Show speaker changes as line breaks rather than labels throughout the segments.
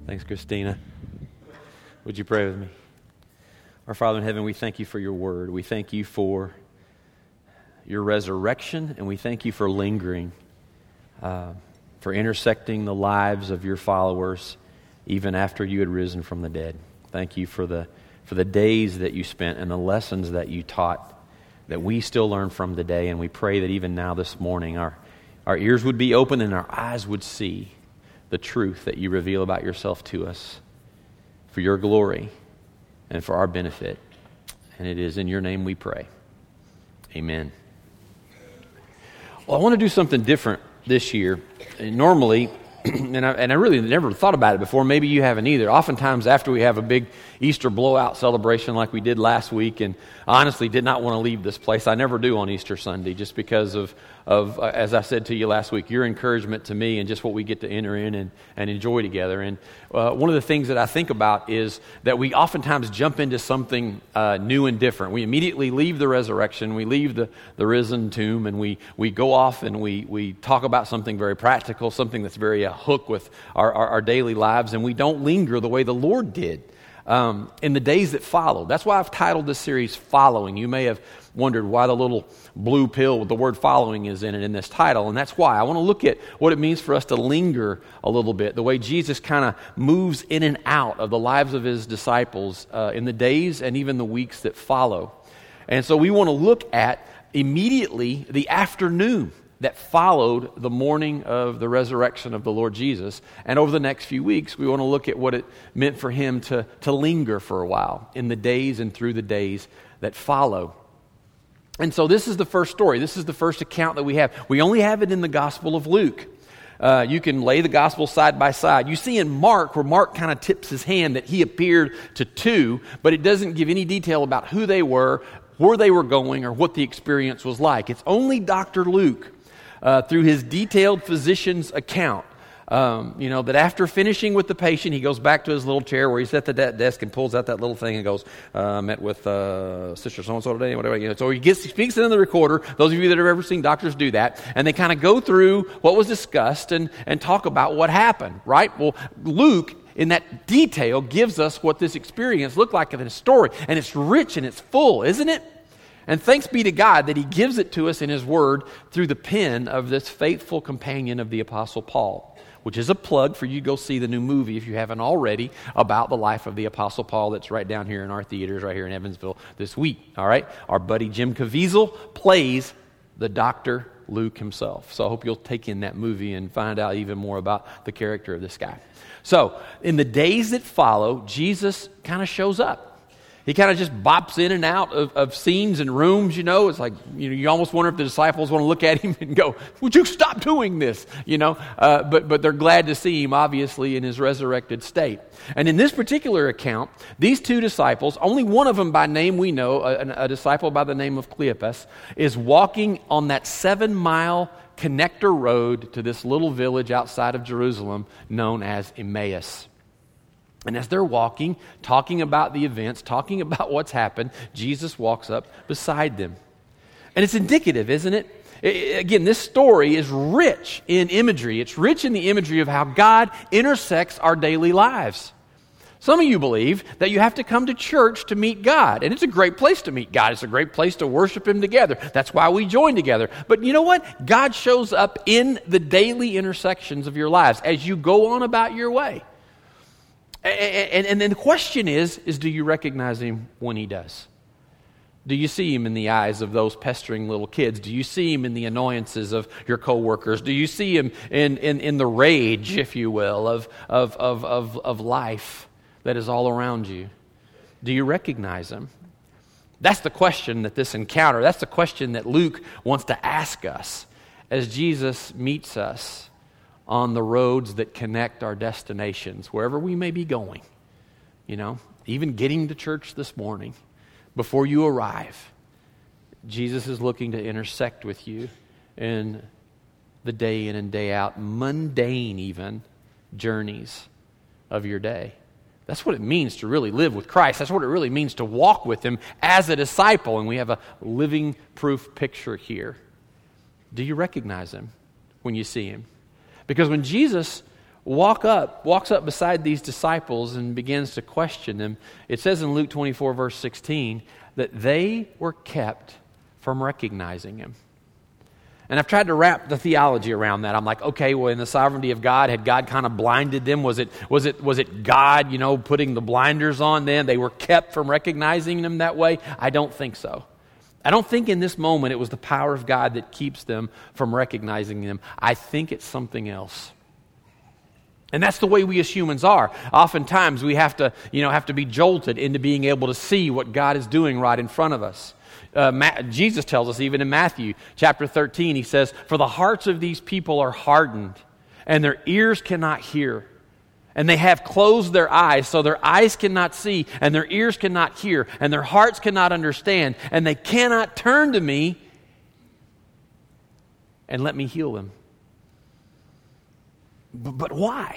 Thanks, Christina. Would you pray with me? Our Father in heaven, we thank you for your word. We thank you for your resurrection, and we thank you for lingering, for intersecting the lives of your followers even after you had risen from the dead. Thank you for the days that you spent and the lessons that you taught that we still learn from today, and we pray that even now this morning our ears would be open and our eyes would see the truth that you reveal about yourself to us for your glory and for our benefit. And it is in your name we pray. Amen. Well, I want to do something different this year. And normally, and I really never thought about it before, maybe you haven't either. Oftentimes after we have a big Easter blowout celebration like we did last week, and I honestly did not want to leave this place. I never do on Easter Sunday just because of as I said to you last week, your encouragement to me and just what we get to enter in and enjoy together. And one of the things that I think about is that we oftentimes jump into something new and different. We immediately leave the resurrection, we leave the risen tomb, and we go off and we talk about something very practical, something that's very hook with our daily lives, and we don't linger the way the Lord did in the days that followed. That's why I've titled this series Following. You may have wondered why the little blue pill with the word following is in it in this title, and that's why. I want to look at what it means for us to linger a little bit, the way Jesus kind of moves in and out of the lives of his disciples in the days and even the weeks that follow. And so we want to look at immediately the afternoon that followed the morning of the resurrection of the Lord Jesus. And over the next few weeks, we want to look at what it meant for him to linger for a while in the days and through the days that follow. And so this is the first story. This is the first account that we have. We only have it in the Gospel of Luke. You can lay the Gospel side by side. You see in Mark, where Mark kind of tips his hand that he appeared to two, but it doesn't give any detail about who they were, where they were going, or what the experience was like. It's only Dr. Luke, through his detailed physician's account, that after finishing with the patient, he goes back to his little chair where he's at the desk and pulls out that little thing and goes, met with Sister so-and-so today, whatever. So he speaks into the recorder. Those of you that have ever seen doctors do that. And they kind of go through what was discussed and talk about what happened, right? Well, Luke, in that detail, gives us what this experience looked like in his story. And it's rich and it's full, isn't it? And thanks be to God that he gives it to us in his word through the pen of this faithful companion of the Apostle Paul, which is a plug for you to go see the new movie, if you haven't already, about the life of the Apostle Paul that's right down here in our theaters right here in Evansville this week. All right? Our buddy Jim Caviezel plays the Dr. Luke himself. So I hope you'll take in that movie and find out even more about the character of this guy. So in the days that follow, Jesus kind of shows up. He kind of just bops in and out of scenes and rooms, It's like, you almost wonder if the disciples want to look at him and go, would you stop doing this? But they're glad to see him, obviously, in his resurrected state. And in this particular account, these two disciples, only one of them by name we know, a disciple by the name of Cleopas, is walking on that 7-mile connector road to this little village outside of Jerusalem known as Emmaus. And as they're walking, talking about the events, talking about what's happened, Jesus walks up beside them. And it's indicative, isn't it? Again, this story is rich in imagery. It's rich in the imagery of how God intersects our daily lives. Some of you believe that you have to come to church to meet God. And it's a great place to meet God. It's a great place to worship him together. That's why we join together. But you know what? God shows up in the daily intersections of your lives as you go on about your way. And then the question is do you recognize him when he does? Do you see him in the eyes of those pestering little kids? Do you see him in the annoyances of your coworkers? Do you see him in the rage, if you will, of life that is all around you? Do you recognize him? That's the question that this encounter, that's the question that Luke wants to ask us as Jesus meets us on the roads that connect our destinations, wherever we may be going. Even getting to church this morning, before you arrive, Jesus is looking to intersect with you in the day in and day out, mundane even, journeys of your day. That's what it means to really live with Christ. That's what it really means to walk with him as a disciple. And we have a living proof picture here. Do you recognize him when you see him? Because when Jesus walks up beside these disciples and begins to question them. It says in Luke 24, verse 16, that they were kept from recognizing him. And I've tried to wrap the theology around that. I'm like, okay, well, in the sovereignty of God, had God kind of blinded them? Was it God, putting the blinders on them? They were kept from recognizing them that way? I don't think so. I don't think in this moment it was the power of God that keeps them from recognizing them. I think it's something else. And that's the way we as humans are. Oftentimes we have to be jolted into being able to see what God is doing right in front of us. Jesus tells us, even in Matthew chapter 13, he says, "For the hearts of these people are hardened, and their ears cannot hear. And they have closed their eyes, so their eyes cannot see, and their ears cannot hear, and their hearts cannot understand, and they cannot turn to me and let me heal them." But why?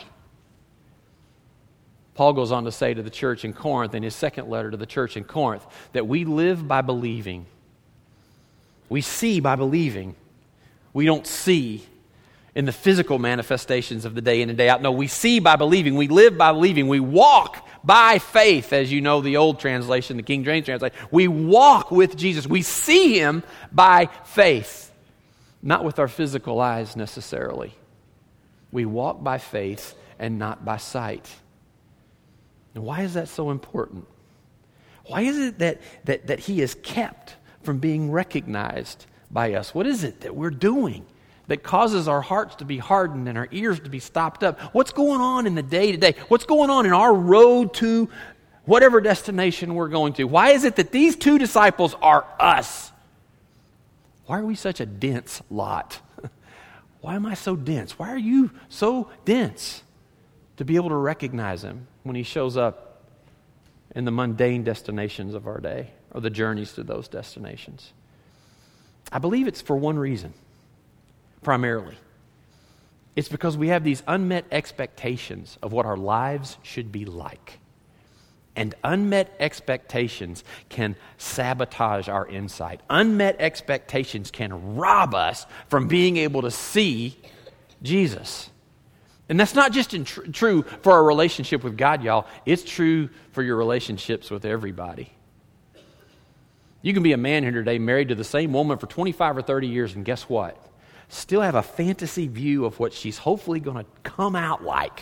Paul goes on to say to the church in Corinth, in his second letter to the church in Corinth, that we live by believing. We see by believing. We don't see in the physical manifestations of the day in and day out. No, we see by believing. We live by believing. We walk by faith, as you know the old translation, the King James translation. We walk with Jesus. We see him by faith, not with our physical eyes necessarily. We walk by faith and not by sight. And why is that so important? Why is it that he is kept from being recognized by us? What is it that we're doing that causes our hearts to be hardened and our ears to be stopped up? What's going on in the day-to-day? What's going on in our road to whatever destination we're going to? Why is it that these two disciples are us? Why are we such a dense lot? Why am I so dense? Why are you so dense to be able to recognize him when he shows up in the mundane destinations of our day or the journeys to those destinations? I believe it's for one reason, primarily. It's because we have these unmet expectations of what our lives should be like. And unmet expectations can sabotage our insight. Unmet expectations can rob us from being able to see Jesus. And that's not just true for our relationship with God, y'all. It's true for your relationships with everybody. You can be a man here today married to the same woman for 25 or 30 years, and guess what? Still have a fantasy view of what she's hopefully going to come out like.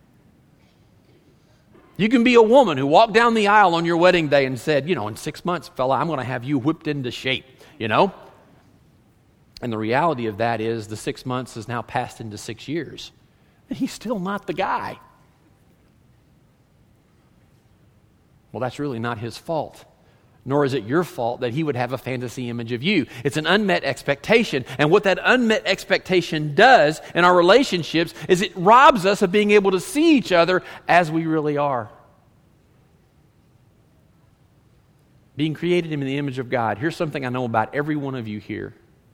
You can be a woman who walked down the aisle on your wedding day and said, in 6 months, fella, I'm going to have you whipped into shape, And the reality of that is the 6 months has now passed into 6 years. And he's still not the guy. Well, that's really not his fault. Nor is it your fault that he would have a fantasy image of you. It's an unmet expectation. And what that unmet expectation does in our relationships is it robs us of being able to see each other as we really are. Being created in the image of God. Here's something I know about every one of you here.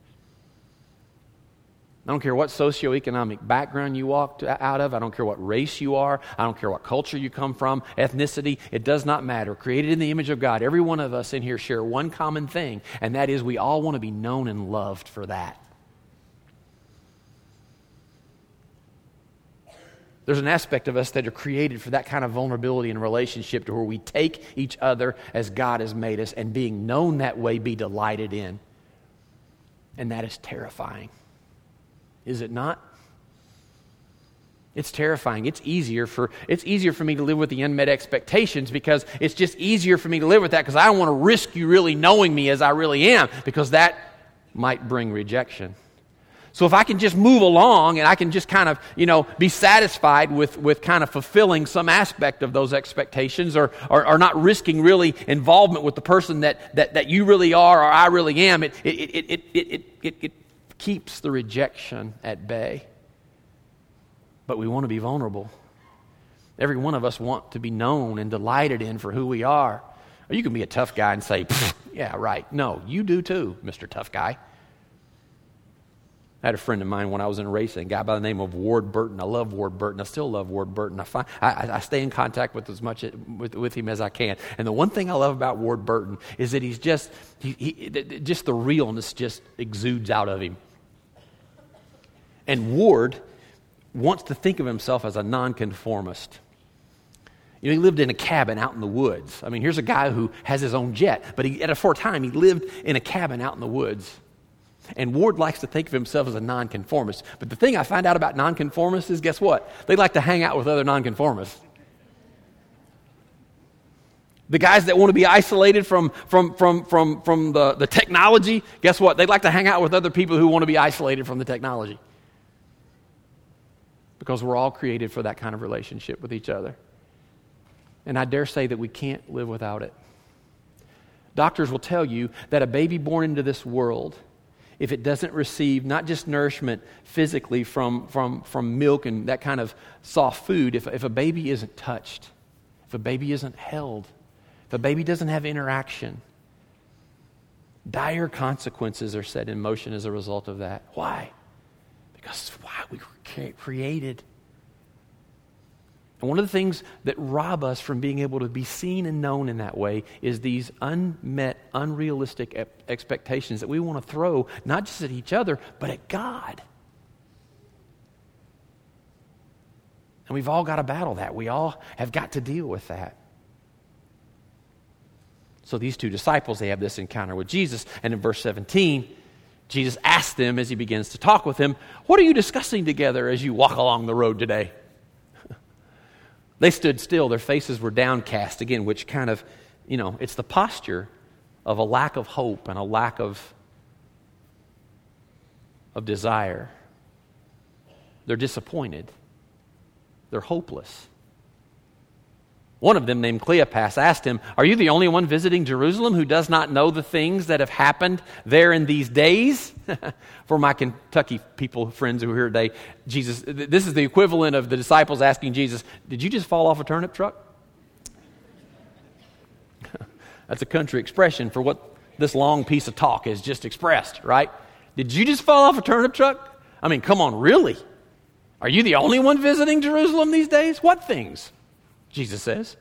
I don't care what socioeconomic background you walked out of. I don't care what race you are. I don't care what culture you come from, ethnicity. It does not matter. Created in the image of God, every one of us in here share one common thing, and that is we all want to be known and loved for that. There's an aspect of us that are created for that kind of vulnerability in relationship to where we take each other as God has made us and being known that way, be delighted in. And that is terrifying. Is it not? It's terrifying. It's easier for me to live with the unmet expectations because it's just easier for me to live with that because I don't want to risk you really knowing me as I really am because that might bring rejection. So if I can just move along and I can just kind of, be satisfied with kind of fulfilling some aspect of those expectations or not risking really involvement with the person that you really are or I really am, it keeps the rejection at bay. But we want to be vulnerable. Every one of us want to be known and delighted in for who we are. Or you can be a tough guy and say, yeah, right. No, you do too, Mr. Tough Guy. I had a friend of mine when I was in racing, a guy by the name of Ward Burton. I love Ward Burton. I still love Ward Burton. I stay in contact with as much with him as I can. And the one thing I love about Ward Burton is that he's just the realness just exudes out of him. And Ward wants to think of himself as a nonconformist. You know, he lived in a cabin out in the woods. I mean, here's a guy who has his own jet, but for a time, he lived in a cabin out in the woods. And Ward likes to think of himself as a nonconformist. But the thing I find out about nonconformists is, guess what? They like to hang out with other nonconformists. The guys that want to be isolated from the technology, guess what? They like to hang out with other people who want to be isolated from the technology. Because we're all created for that kind of relationship with each other. And I dare say that we can't live without it. Doctors will tell you that a baby born into this world, if it doesn't receive not just nourishment physically from milk and that kind of soft food, if a baby isn't touched, if a baby isn't held, if a baby doesn't have interaction, dire consequences are set in motion as a result of that. Why? Because it's why we were created. And one of the things that rob us from being able to be seen and known in that way is these unmet, unrealistic expectations that we want to throw not just at each other, but at God. And we've all got to battle that. We all have got to deal with that. So these two disciples, they have this encounter with Jesus. And in verse 17, Jesus asks them as he begins to talk with them, "What are you discussing together as you walk along the road today?" They stood still. Their faces were downcast again, which kind of, it's the posture of a lack of hope and a lack of desire. They're disappointed. They're hopeless. One of them, named Cleopas, asked him, "Are you the only one visiting Jerusalem who does not know the things that have happened there in these days?" For my Kentucky friends who are here today, this is the equivalent of the disciples asking Jesus, "Did you just fall off a turnip truck?" That's a country expression for what this long piece of talk has just expressed, right? Did you just fall off a turnip truck? I mean, come on, really? Are you the only one visiting Jerusalem these days? What things? Jesus says.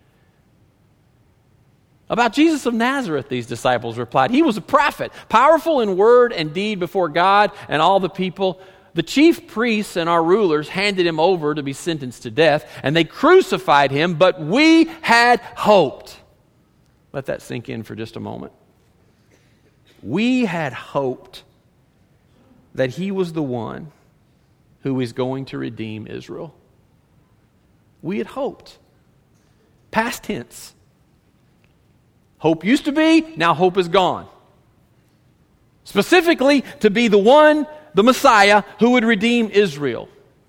About Jesus of Nazareth, these disciples replied, "He was a prophet, powerful in word and deed before God and all the people. The chief priests and our rulers handed him over to be sentenced to death, and they crucified him, but we had hoped." Let that sink in for just a moment. We had hoped that he was the one who is going to redeem Israel. We had hoped. Past tense. Hope used to be, now hope is gone. Specifically, to be the one, the Messiah, who would redeem Israel.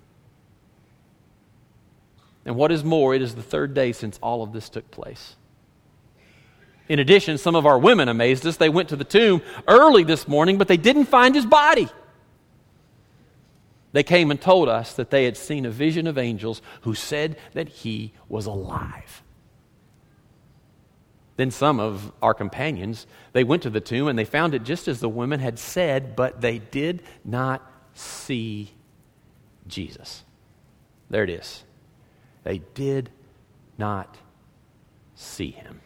And what is more, it is the third day since all of this took place. In addition, some of our women amazed us. They went to the tomb early this morning, but they didn't find his body. They came and told us that they had seen a vision of angels who said that he was alive. Then some of our companions, they went to the tomb and they found it just as the women had said, but they did not see Jesus. There it is. They did not see him.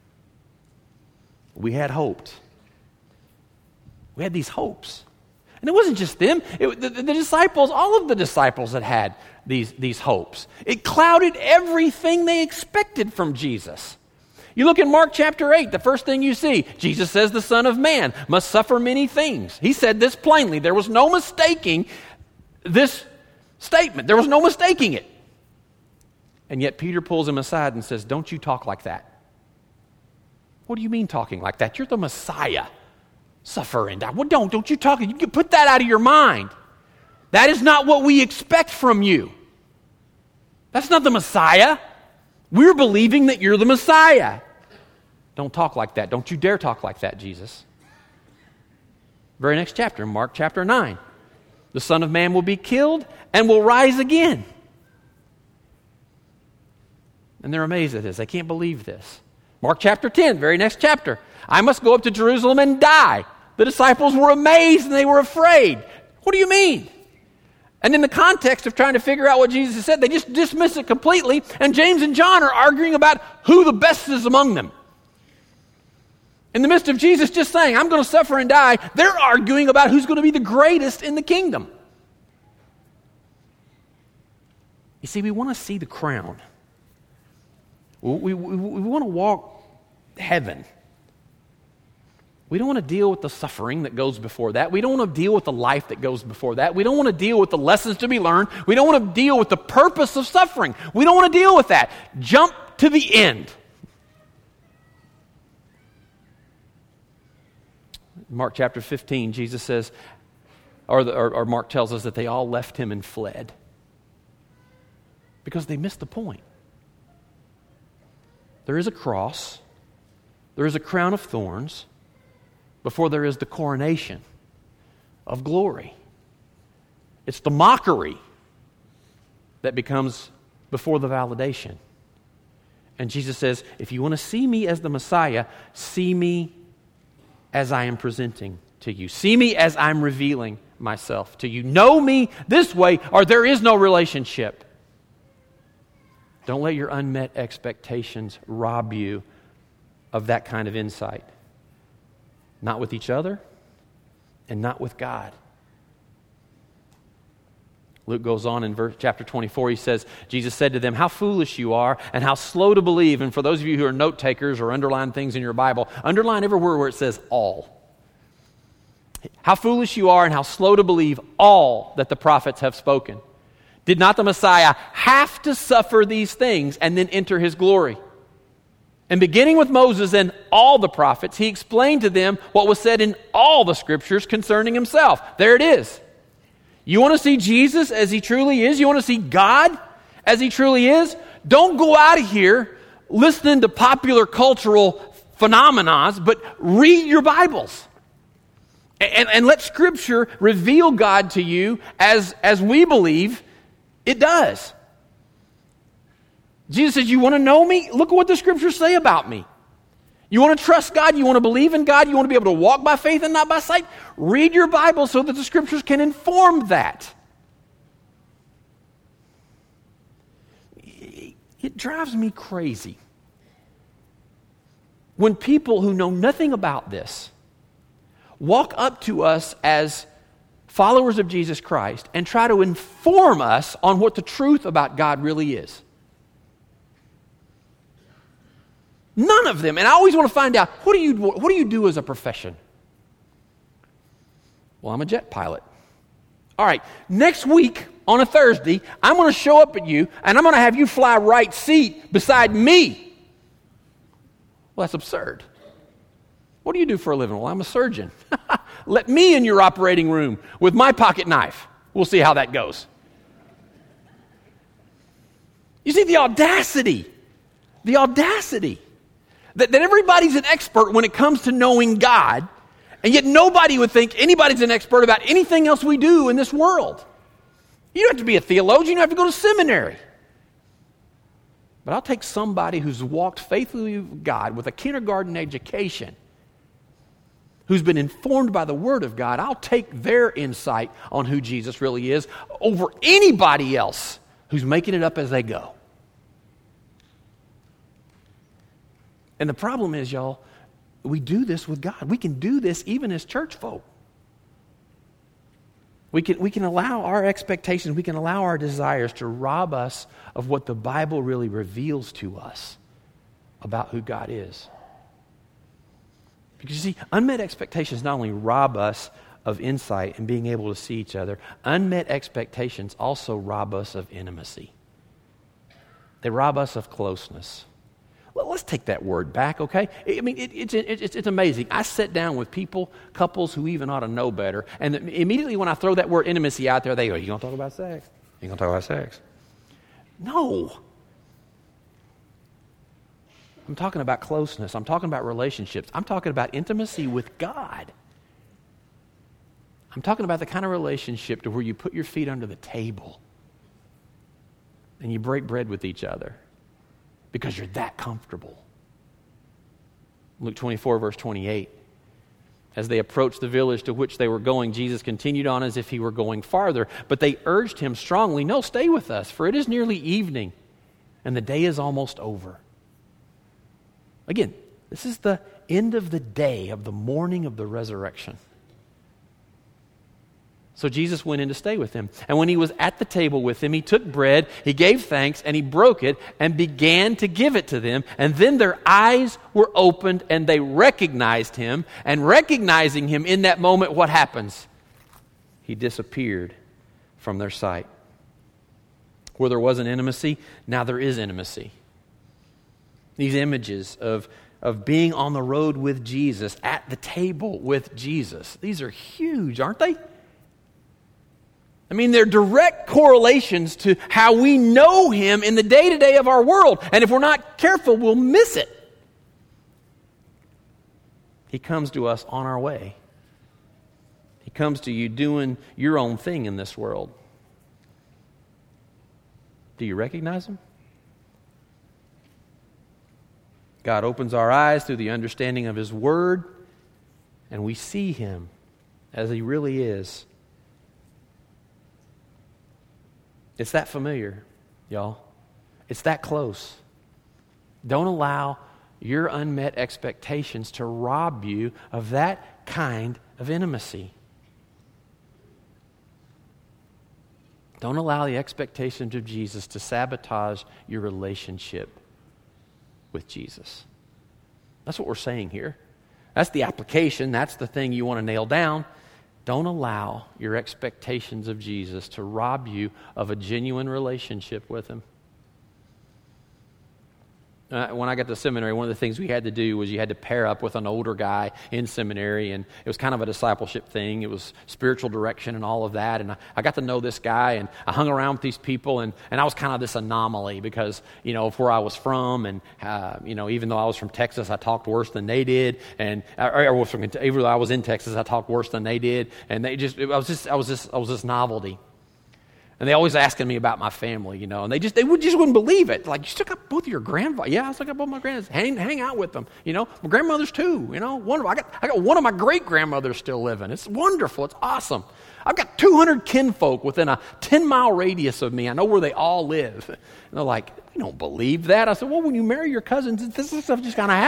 We had hoped. We had these hopes. And it wasn't just them. The disciples, all of the disciples had these hopes. It clouded everything they expected from Jesus. You look in Mark chapter 8, the first thing you see, Jesus says the Son of Man must suffer many things. He said this plainly. There was no mistaking this statement. There was no mistaking it. And yet Peter pulls him aside and says, "Don't you talk like that." What do you mean talking like that? You're the Messiah. Suffer and die. Well, don't you talk. You can put that out of your mind. That is not what we expect from you. That's not the Messiah. We're believing that you're the Messiah. Don't talk like that. Don't you dare talk like that, Jesus. Very next chapter, Mark chapter 9. The Son of Man will be killed and will rise again. And they're amazed at this. They can't believe this. Mark chapter 10, very next chapter. "I must go up to Jerusalem and die." The disciples were amazed and they were afraid. What do you mean? And in the context of trying to figure out what Jesus said, they just dismiss it completely. And James and John are arguing about who the best is among them. In the midst of Jesus just saying, "I'm going to suffer and die," they're arguing about who's going to be the greatest in the kingdom. You see, we want to see the crown. We want to walk heaven. We don't want to deal with the suffering that goes before that. We don't want to deal with the life that goes before that. We don't want to deal with the lessons to be learned. We don't want to deal with the purpose of suffering. We don't want to deal with that. Jump to the end. Mark chapter 15, Jesus says, or Mark tells us that they all left him and fled because they missed the point. There is a cross. There is a crown of thorns before there is the coronation of glory. It's the mockery that becomes before the validation. And Jesus says, if you want to see me as the Messiah, see me as I am presenting to you. See me as I'm revealing myself to you. Know me this way, or there is no relationship. Don't let your unmet expectations rob you of that kind of insight. Not with each other, and not with God. Luke goes on in chapter 24, he says, Jesus said to them, how foolish you are, and how slow to believe. And for those of you who are note takers or underline things in your Bible, underline every word where it says all. How foolish you are, and how slow to believe all that the prophets have spoken. Did not the Messiah have to suffer these things and then enter his glory? And beginning with Moses and all the prophets, he explained to them what was said in all the scriptures concerning himself. There it is. You want to see Jesus as he truly is? You want to see God as he truly is? Don't go out of here listening to popular cultural phenomena, but read your Bibles. And let Scripture reveal God to you as we believe it does. Jesus says, you want to know me? Look at what the Scriptures say about me. You want to trust God? You want to believe in God? You want to be able to walk by faith and not by sight? Read your Bible so that the Scriptures can inform that. It drives me crazy when people who know nothing about this walk up to us as followers of Jesus Christ and try to inform us on what the truth about God really is. None of them. And I always want to find out, what do you do as a profession? Well, I'm a jet pilot. All right, next week on a Thursday, I'm going to show up at you and I'm going to have you fly right seat beside me. Well, that's absurd. What do you do for a living? Well, I'm a surgeon. Let me in your operating room with my pocket knife. We'll see how that goes. You see the audacity that everybody's an expert when it comes to knowing God, and yet nobody would think anybody's an expert about anything else we do in this world. You don't have to be a theologian, you don't have to go to seminary. But I'll take somebody who's walked faithfully with God with a kindergarten education, who's been informed by the Word of God. I'll take their insight on who Jesus really is over anybody else who's making it up as they go. And the problem is, y'all, we do this with God. We can do this even as church folk. We can allow our expectations, we can allow our desires to rob us of what the Bible really reveals to us about who God is. Because you see, unmet expectations not only rob us of insight and being able to see each other, unmet expectations also rob us of intimacy. They rob us of closeness. Well, let's take that word back, okay? I mean, it's amazing. I sit down with couples who even ought to know better, and immediately when I throw that word intimacy out there, they go, you going to talk about sex? You going to talk about sex? No. I'm talking about closeness. I'm talking about relationships. I'm talking about intimacy with God. I'm talking about the kind of relationship to where you put your feet under the table and you break bread with each other because you're that comfortable. Luke 24, verse 28. As they approached the village to which they were going, Jesus continued on as if he were going farther. But they urged him strongly, no, stay with us, for it is nearly evening, and the day is almost over. Again, this is the end of the day of the morning of the resurrection. So Jesus went in to stay with him. And when he was at the table with him, he took bread, he gave thanks, and he broke it and began to give it to them. And then their eyes were opened and they recognized him. And recognizing him in that moment, what happens? He disappeared from their sight. Where there wasn't intimacy, now there is intimacy. These images of being on the road with Jesus, at the table with Jesus, these are huge, aren't they? I mean, they're direct correlations to how we know him in the day-to-day of our world. And if we're not careful, we'll miss it. He comes to us on our way. He comes to you doing your own thing in this world. Do you recognize him? God opens our eyes through the understanding of his word, and we see him as he really is. It's that familiar, y'all. It's that close. Don't allow your unmet expectations to rob you of that kind of intimacy. Don't allow the expectations of Jesus to sabotage your relationship with Jesus. That's what we're saying here. That's the application. That's the thing you want to nail down. Don't allow your expectations of Jesus to rob you of a genuine relationship with him. When I got to seminary, one of the things we had to do was you had to pair up with an older guy in seminary, and it was kind of a discipleship thing. It was spiritual direction and all of that, and I got to know this guy, and I hung around with these people, and I was kind of this anomaly because, of where I was from, and, even though I was from Texas, I talked worse than they did, and even though I was in Texas, I talked worse than they did, and I was this novelty. And they always asking me about my family, and they wouldn't believe it. Like, you still got both of your grandfathers? Yeah, I still got both my grandfathers. Hang out with them, My grandmothers too, Wonderful. I got one of my great grandmothers still living. It's wonderful. It's awesome. I've got 200 kinfolk within a 10-mile radius of me. I know where they all live. And they're like, "You don't believe that?" I said, "Well, when you marry your cousins, this stuff just kind of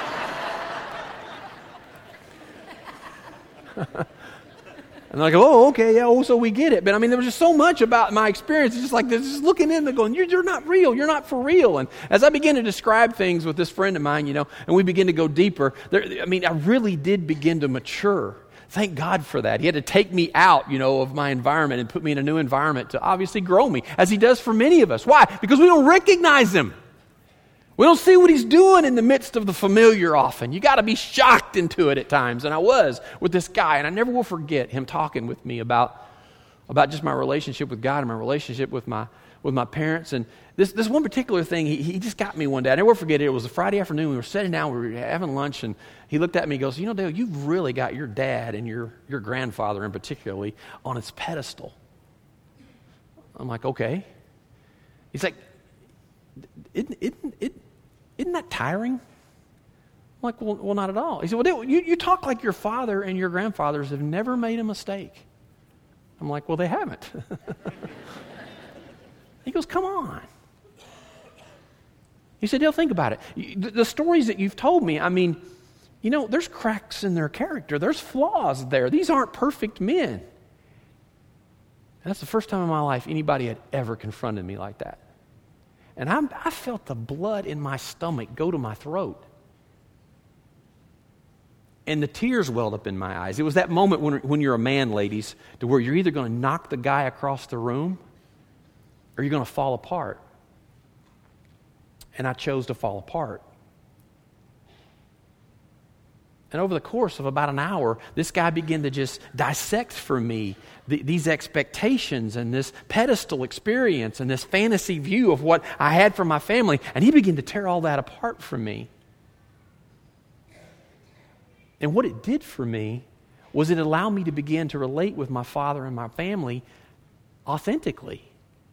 happens." And they're like, "Oh, okay, yeah, so we get it." But there was just so much about my experience. It's just like, they're just looking in and going, you're not real. You're not for real. And as I began to describe things with this friend of mine, and we begin to go deeper, I really did begin to mature. Thank God for that. He had to take me out, of my environment and put me in a new environment to obviously grow me, as he does for many of us. Why? Because we don't recognize him. We don't see what he's doing in the midst of the familiar often. You got to be shocked into it at times. And I was with this guy, and I never will forget him talking with me about just my relationship with God and my relationship with my parents. And this one particular thing, he just got me one day. I never will forget it. It was a Friday afternoon. We were sitting down, we were having lunch, and he looked at me and goes, Dale, you've really got your dad and your grandfather in particularly on its pedestal. I'm like, okay. He's like, Isn't that tiring? I'm like, well, not at all. He said, well, you talk like your father and your grandfathers have never made a mistake. I'm like, well, they haven't. He goes, come on. He said, Dale, think about it. The stories that you've told me, there's cracks in their character. There's flaws there. These aren't perfect men. And that's the first time in my life anybody had ever confronted me like that. And I felt the blood in my stomach go to my throat. And the tears welled up in my eyes. It was that moment when you're a man, ladies, to where you're either going to knock the guy across the room or you're going to fall apart. And I chose to fall apart. And over the course of about an hour, this guy began to just dissect for me these expectations and this pedestal experience and this fantasy view of what I had for my family. And he began to tear all that apart from me. And what it did for me was it allowed me to begin to relate with my father and my family authentically.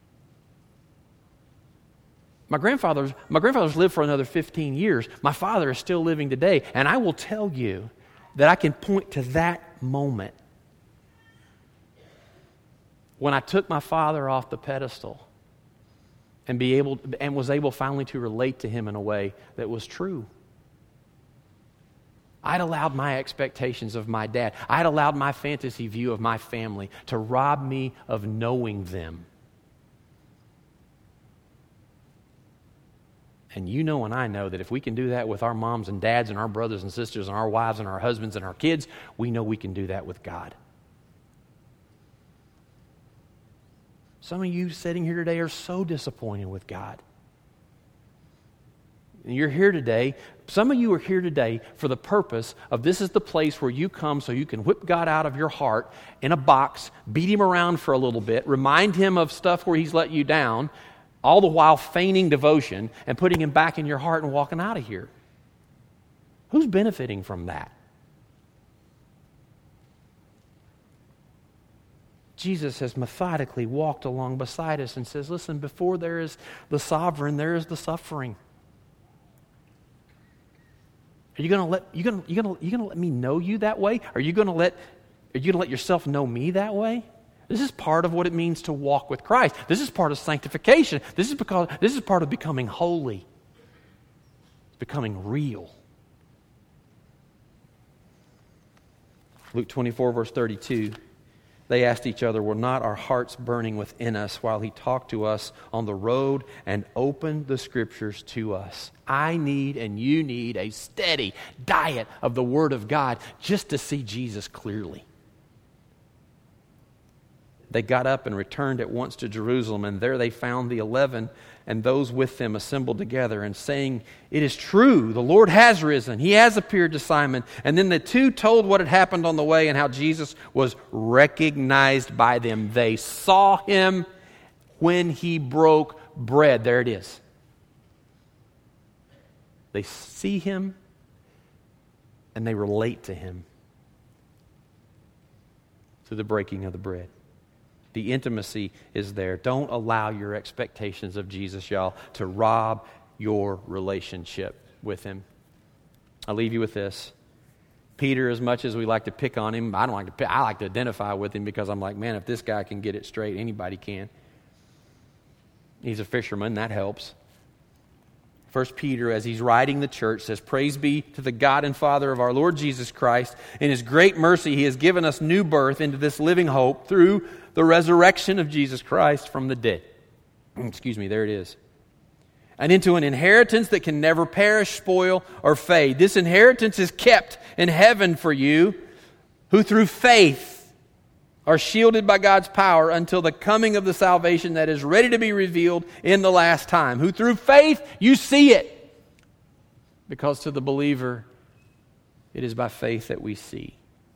My grandfather's lived for another 15 years. My father is still living today. And I will tell you that I can point to that moment when I took my father off the pedestal and was able finally to relate to him in a way that was true. I'd allowed my expectations of my dad, I'd allowed my fantasy view of my family to rob me of knowing them. And you know and I know that if we can do that with our moms and dads and our brothers and sisters and our wives and our husbands and our kids, we know we can do that with God. Some of you sitting here today are so disappointed with God. And you're here today, some of you are here today for the purpose of this is the place where you come so you can whip God out of your heart in a box, beat him around for a little bit, remind him of stuff where he's let you down, all the while feigning devotion and putting him back in your heart and walking out of here. Who's benefiting from that? Jesus has methodically walked along beside us and says, listen, before there is the sovereign, there is the suffering. Are you going to let me know you that way? Are you going to let yourself know me that way? This is part of what it means to walk with Christ. This is part of sanctification. This is part of becoming holy. It's becoming real. Luke 24, verse 32. They asked each other, were not our hearts burning within us while he talked to us on the road and opened the Scriptures to us? I need and you need a steady diet of the Word of God just to see Jesus clearly. They got up and returned at once to Jerusalem, and there they found the 11 and those with them assembled together and saying, it is true, the Lord has risen. He has appeared to Simon. And then the two told what had happened on the way and how Jesus was recognized by them. They saw him when he broke bread. There it is. They see him and they relate to him through the breaking of the bread. The intimacy is there. Don't allow your expectations of Jesus, y'all, to rob your relationship with him. I'll leave you with this. Peter, as much as we like to pick on him, I like to identify with him because I'm like, man, if this guy can get it straight, anybody can. He's a fisherman, that helps. 1 Peter, as he's writing the church, says, praise be to the God and Father of our Lord Jesus Christ. In his great mercy, he has given us new birth into this living hope through the resurrection of Jesus Christ from the dead. There it is. And into an inheritance that can never perish, spoil, or fade. This inheritance is kept in heaven for you, who through faith are shielded by God's power until the coming of the salvation that is ready to be revealed in the last time. Who through faith you see it. Because to the believer, it is by faith that we see.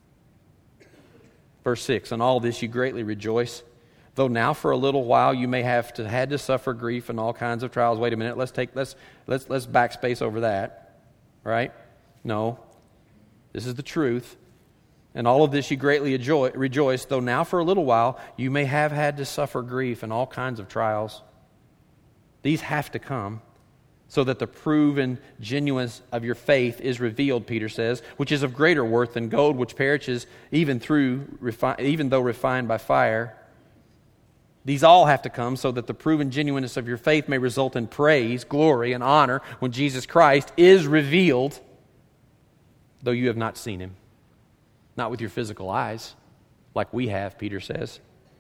Verse 6, on all this you greatly rejoice, though now for a little while you may have had to suffer grief and all kinds of trials. Wait a minute, let's backspace over that. Right? No. This is the truth. And all of this you greatly rejoice, though now for a little while you may have had to suffer grief and all kinds of trials. These have to come so that the proven genuineness of your faith is revealed, Peter says, which is of greater worth than gold which perishes even though refined by fire. These all have to come so that the proven genuineness of your faith may result in praise, glory, and honor when Jesus Christ is revealed, though you have not seen him. Not with your physical eyes, like we have, Peter says.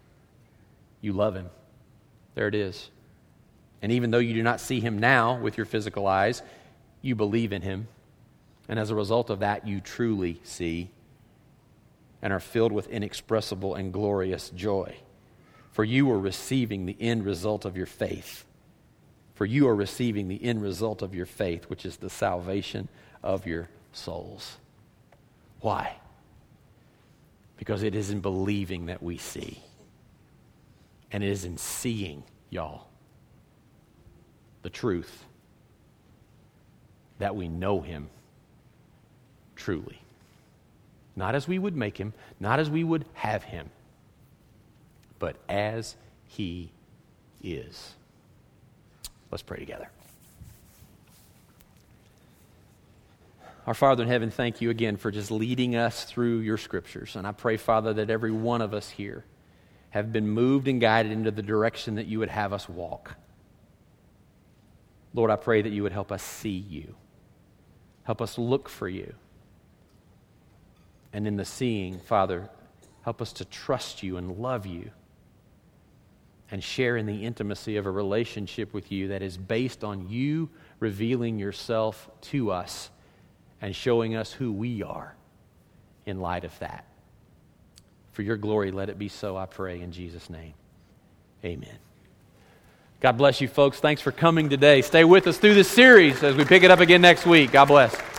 You love him. There it is. And even though you do not see him now with your physical eyes, you believe in him. And as a result of that, you truly see and are filled with inexpressible and glorious joy. For you are receiving the end result of your faith. For you are receiving the end result of your faith, which is the salvation of your souls. Why? Because it is in believing that we see. And it is in seeing, y'all, the truth, that we know him truly. Not as we would make him, not as we would have him, but as he is. Let's pray together. Our Father in heaven, thank you again for just leading us through your scriptures. And I pray, Father, that every one of us here have been moved and guided into the direction that you would have us walk. Lord, I pray that you would help us see you. Help us look for you. And in the seeing, Father, help us to trust you and love you and share in the intimacy of a relationship with you that is based on you revealing yourself to us and showing us who we are in light of that. For your glory, let it be so, I pray, in Jesus' name. Amen. God bless you, folks. Thanks for coming today. Stay with us through this series as we pick it up again next week. God bless.